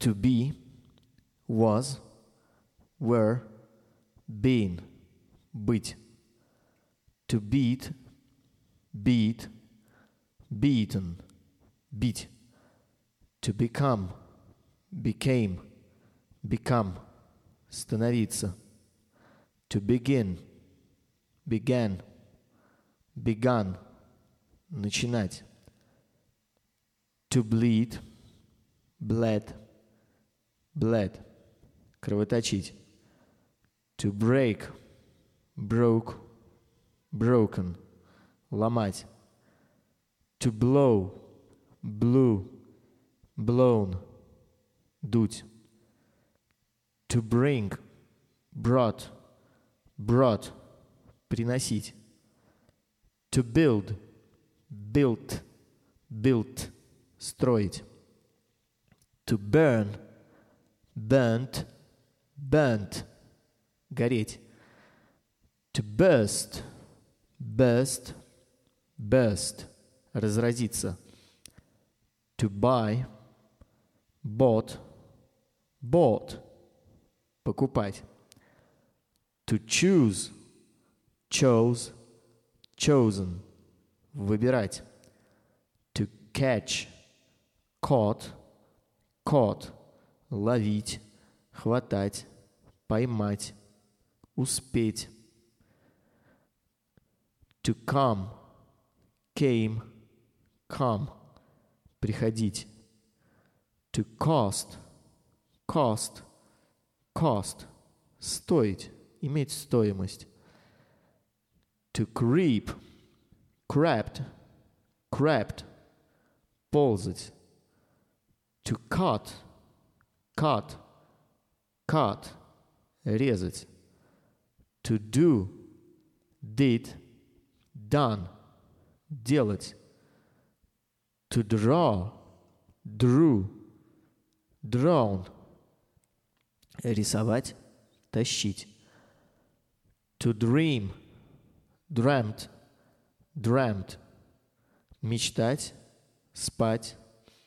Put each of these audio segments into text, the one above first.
To be, was, were, been, быть. To beat, beat, beaten, бить. To become, became, become, становиться. To begin, began, begun, начинать. To bleed, bled, bled, кровоточить. To break, broke, broken, ломать. To blow, blew, blown, дуть. To bring, brought, brought, приносить. To build, built, built, строить. To burn, burnt, burnt, гореть. To burst, burst, burst, разразиться. To buy, bought, bought, покупать. To choose, chose, chosen, выбирать. To catch, caught, caught, ловить, хватать, поймать, успеть. To come, came, come, приходить. To cost, cost, cost, стоить, иметь стоимость. To creep, crept, crept, ползать. To cut, cut, cut, резать. To do, did, done, делать. To draw, drew, drawn, рисовать, тащить. To dream, dreamt, dreamt, мечтать, спать.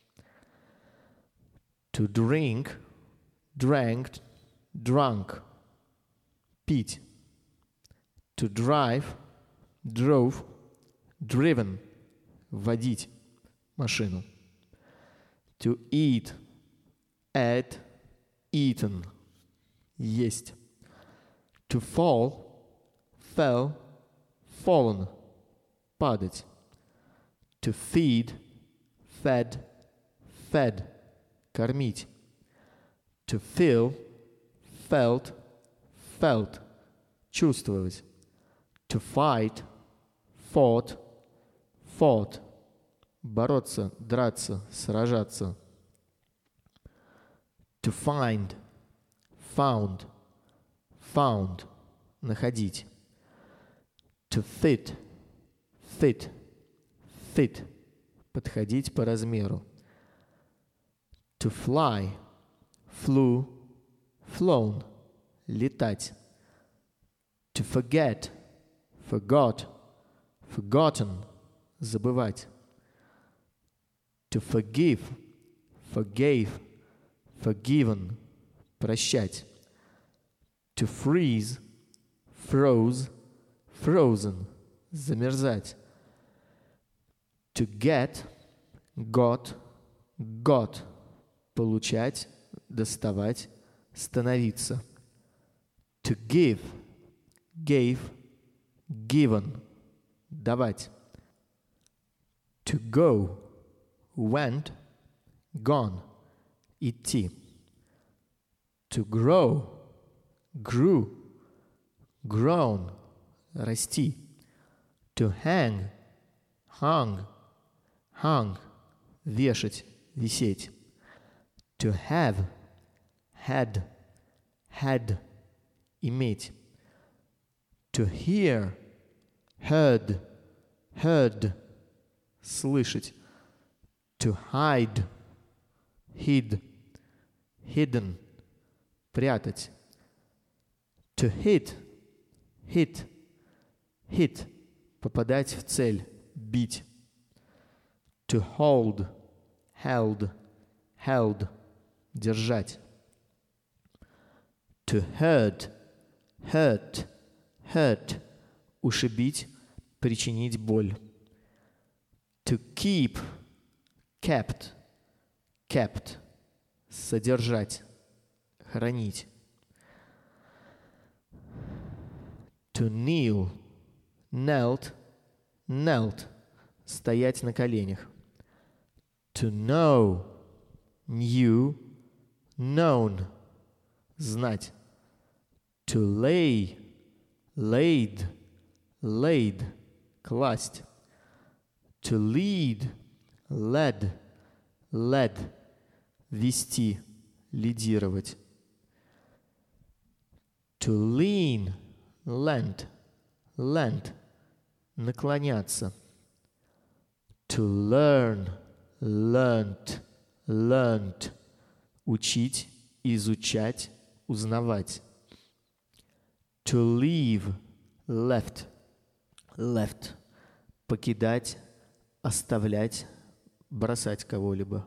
To drink, drank, drunk, пить. To drive, drove, driven, водить машину. To eat, ate, eaten, есть. To fall, fell, fallen, падать. To feed, fed, fed, кормить. To feel, felt, felt, чувствовать. To fight, fought, fought, бороться, драться, сражаться. To find, found, found, находить. To fit, fit, fit, подходить по размеру. To fly, flew, flown, летать. To forget, forgot, forgotten, забывать. To forgive, forgave, forgiven, прощать. To freeze, froze, frozen, замерзать. To get, got, got, получать, доставать, становиться. To give, gave, given, давать. To go, went, gone, идти. To grow, grew, grown, расти. To hang, hung, hung, вешать, висеть. To have, had, had, иметь. To hear, heard, heard, слышать. To hide, hid, hidden, прятать. To hit, hit, hit, попадать в цель, бить. To hold, held, held, держать. To hurt, hurt, hurt, ушибить, причинить боль. To keep, kept, kept, содержать, хранить. To kneel, knelt, knelt, стоять на коленях. To know, knew, known, знать. To lay, laid, laid, класть. To lead, led, led, вести, лидировать. To lean, lent, lent, наклоняться. To learn, learnt, learned, учить, изучать, узнавать. To leave, left, left, покидать, оставлять, бросать кого-либо.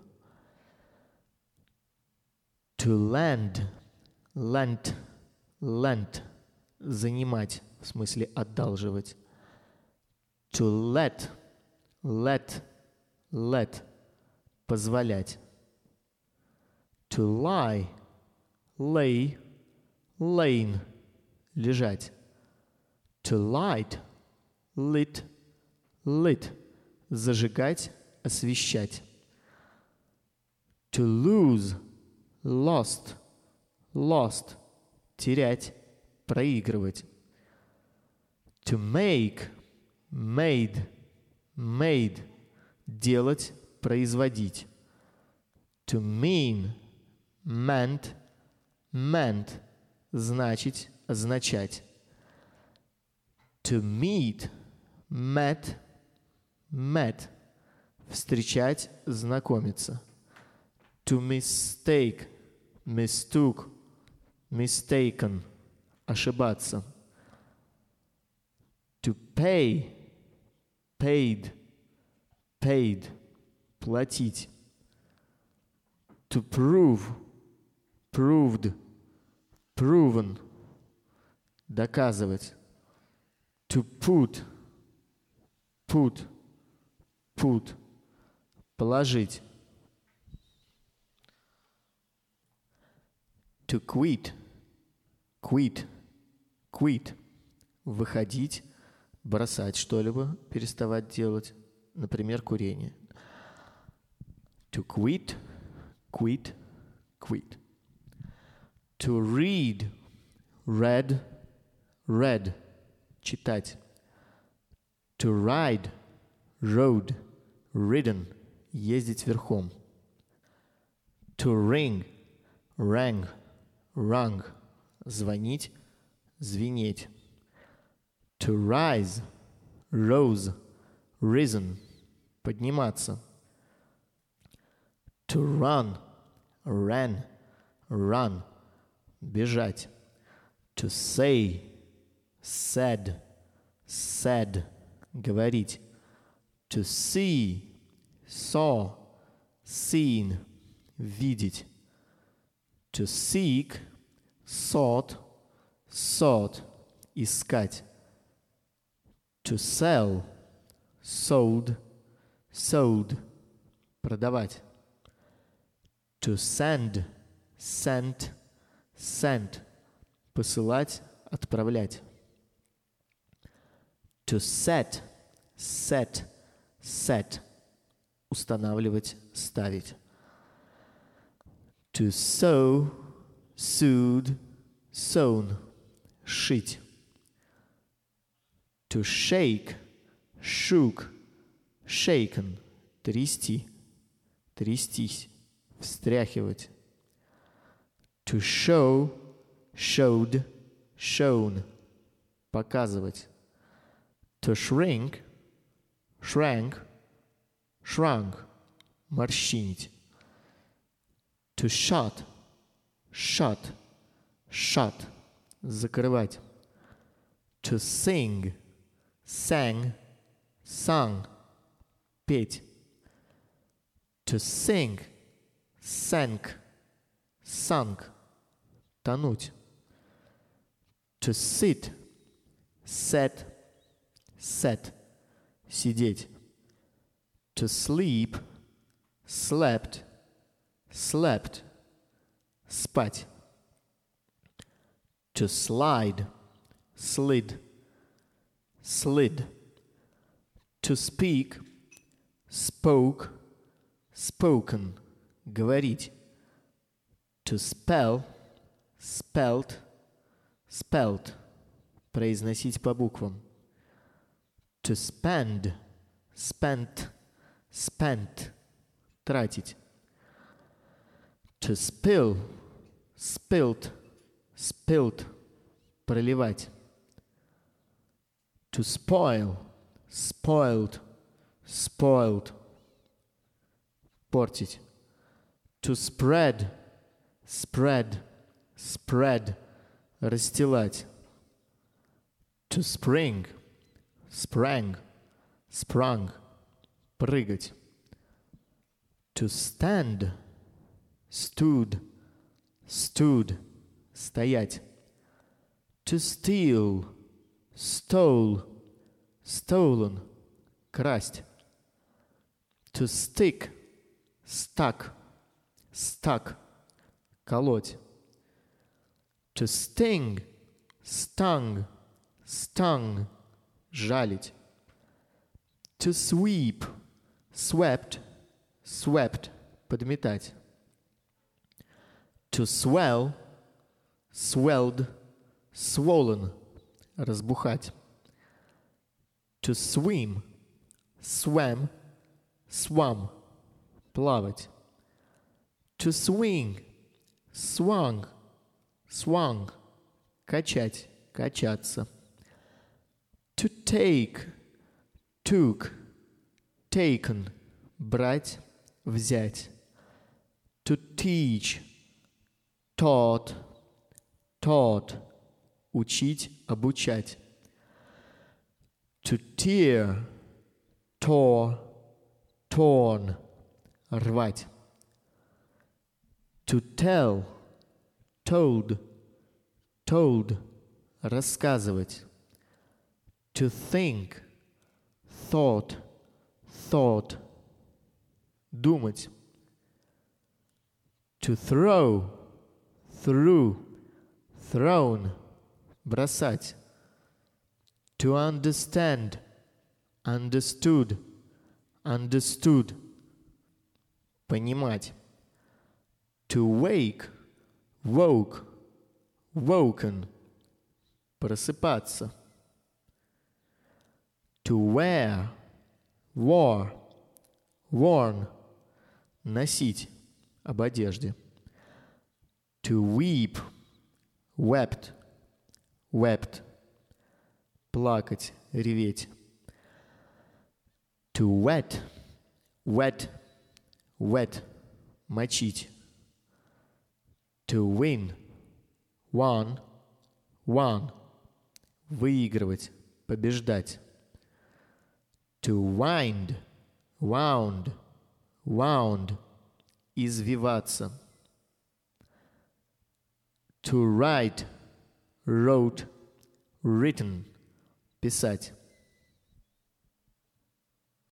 To lend, lent, lent, занимать, в смысле одалживать. To let, let, let, позволять. To lie, lay, lain, лежать. To light, lit, lit, зажигать, освещать. To lose, lost, lost, терять, проигрывать. To make, made, made, делать, производить. To mean, meant, meant, значить, означать. To meet, met, met, встречать, знакомиться. To mistake, mistook, mistaken, ошибаться. To pay, paid, paid, платить. To prove, proved, proven, доказывать. To put, put, put, положить. To quit, quit, quit, выходить, бросать что-либо, переставать делать, например, курение. To quit, quit, quit. To read, read, read, читать. To ride, rode, ridden, ездить верхом. To ring, rang, rung, звонить, звенеть. To rise, rose, risen, подниматься. To run, ran, run, бежать. To say, said, said, говорить. To see, saw, seen, видеть. To seek, sought, sought, искать. To sell, sold, sold, продавать. To send, sent, sent, посылать, отправлять. To set, set, set, устанавливать, ставить. To sew, sewed, sewn, шить. To shake, shook, shaken, трясти, трястись, встряхивать. To show, showed, shown, показывать. To shrink, shrank, shrunk, морщинить. To shut, shut, shut, закрывать. To sing, sang, sung, петь. To sink, sank, sunk, тонуть. To sit, sat, sat, сидеть. To sleep, slept, slept, спать. To slide, slid, slid. To speak, spoke, spoken, говорить. To spell, spelt, spelt, произносить по буквам. To spend, spent, spent, тратить. To spill, spilt, spilt, проливать. To spoil, spoiled, spoiled, портить. To spread, spread, spread, расстилать. To spring, sprang, sprung, прыгать. To stand, stood, stood, стоять. To steal, stole, stolen, красть. To stick, stuck, stuck, колоть. To sting, stung, stung, жалить. To sweep, swept, swept, подметать. To swell, swelled, swollen, разбухать. To swim, swam, swam, плавать. To swing, swung, swung, качать, качаться. To take, took, taken, брать, взять. To teach, taught, taught, учить, обучать. To tear, tore, torn, рвать. To tell, told, told, рассказывать. To think, thought, thought, думать. To throw, threw, thrown, бросать. To understand, understood, understood, понимать. To wake, woke, woken, просыпаться. To wear, wore, worn, носить, об одежде. To weep, wept, wept, плакать, реветь. To wet, wet, wet, мочить. To win, won, won, выигрывать, побеждать. To wind, wound, wound, извиваться. To write, wrote, written, писать.